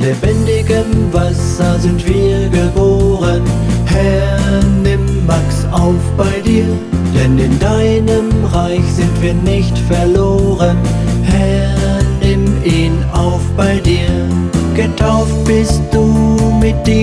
lebendigem Wasser sind wir geboren. Herr, nimm Max auf bei dir, denn in deinem Reich sind wir nicht verloren. Herr, nimm ihn auf bei dir. Getauft bist du mit dir.